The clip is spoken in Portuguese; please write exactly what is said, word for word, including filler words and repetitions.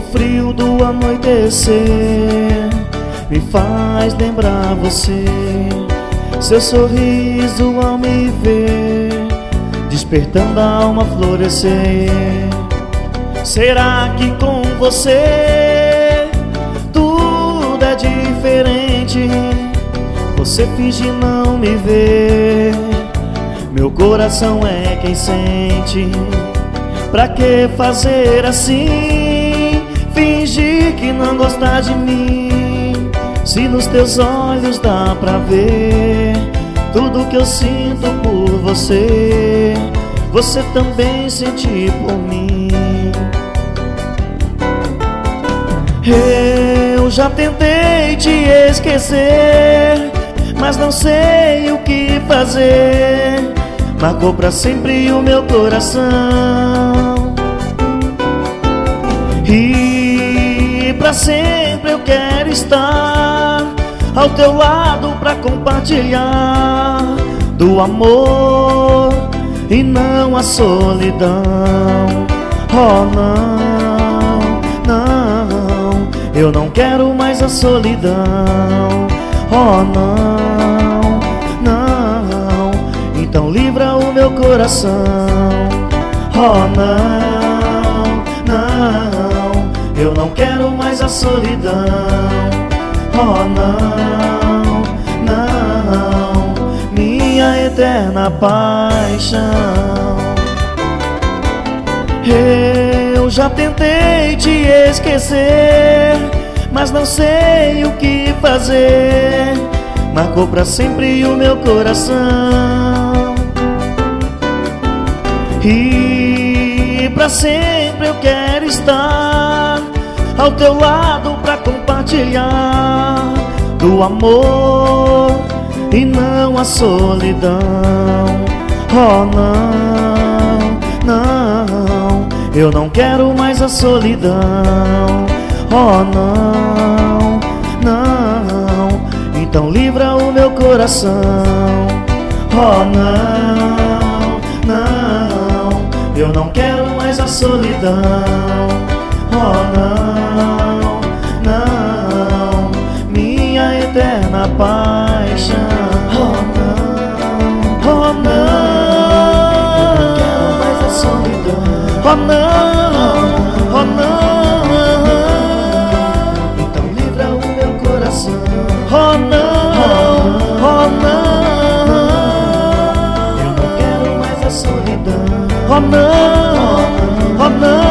frio do anoitecer me faz lembrar você. Seu sorriso ao me ver, despertando a alma florescer. Será que com você tudo é diferente? Você finge não me ver, meu coração é quem sente. Pra que fazer assim? Fingir que não gosta de mim, se nos teus olhos dá pra ver tudo que eu sinto por você, você também sente por mim. Eu já tentei te esquecer, mas não sei o que fazer. Marcou pra sempre o meu coração, e pra sempre eu quero estar ao teu lado pra compartilhar do amor e não a solidão. Oh não, não, eu não quero mais a solidão. Oh não, não, então livra o meu coração. Oh não, não, eu não quero mais a solidão. Oh não, não, minha eterna paixão. Eu já tentei te esquecer, mas não sei o que fazer. Marcou pra sempre o meu coração, e pra sempre eu quero estar ao teu lado pra compartilhar do amor e não a solidão. Oh não, não, eu não quero mais a solidão. Oh não, não, então livra o meu coração. Oh não, não, eu não quero mais a solidão. Oh não, não, minha eterna paixão. Oh não, oh não, eu não quero mais a solidão. Oh não, oh não, então livra o meu coração. Oh não, oh não, eu não quero mais a solidão. Oh não, oh não.